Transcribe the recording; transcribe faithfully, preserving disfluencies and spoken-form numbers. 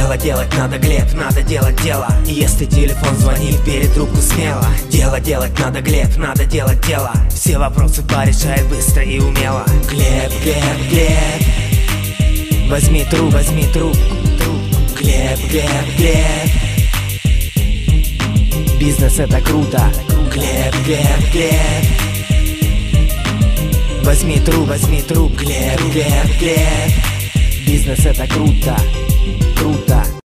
Дело делать надо, Глеб, надо делать дело. И если телефон звонит, бери трубку смело. Дело делать надо, Глеб, надо делать дело. Все вопросы порешает быстро и умело. Глеб, Глеб, Глеб, возьми трубку, возьми трубку. Глеб, Глеб, Глеб, бизнес это круто. Глеб, Глеб, Глеб, возьми трубку, возьми трубку. Глеб, Глеб, Глеб, бизнес это круто, круто.